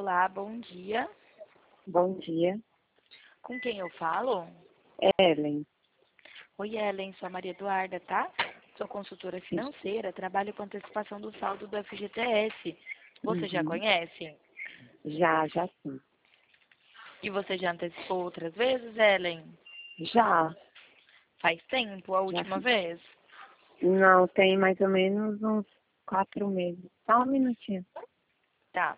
Olá, bom dia. Bom dia, Com quem eu falo? Ellen. Oi, Ellen, sou a Maria Eduarda, tá? Sou consultora Sim. financeira, trabalho com antecipação do saldo do FGTS. Você já Uhum. conhece? Já sim. E você já antecipou outras vezes, Ellen? Já Faz tempo, a última fiz. vez? Não, tem mais ou menos uns 4 meses. Só um minutinho. Tá.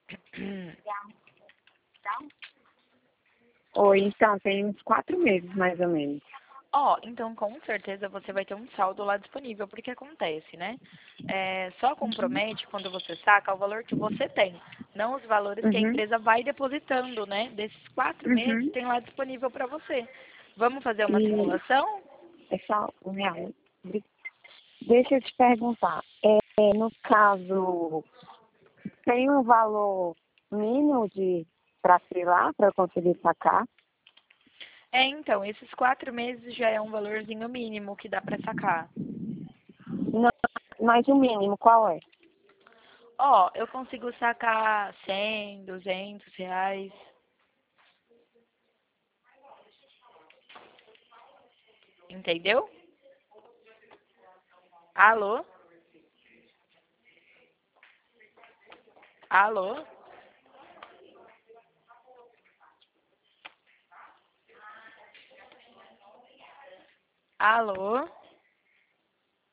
Oi, então, tem uns 4 meses mais ou menos. Ó, então com certeza você vai ter um saldo lá disponível, porque acontece, né? Só compromete quando você saca o valor que você tem, não os valores que a Uhum. empresa vai depositando, né? Desses 4 meses Uhum. tem lá disponível para você. Vamos fazer uma E simulação? é só R$ 1. Deixa eu te perguntar. No caso, tem um valor mínimo de para ser lá, para eu conseguir sacar? Então, esses 4 meses já é um valorzinho mínimo que dá para sacar. Não, mas o mínimo, qual é? Ó, eu consigo sacar 100, R$ 200. Entendeu? Alô? Alô? Alô?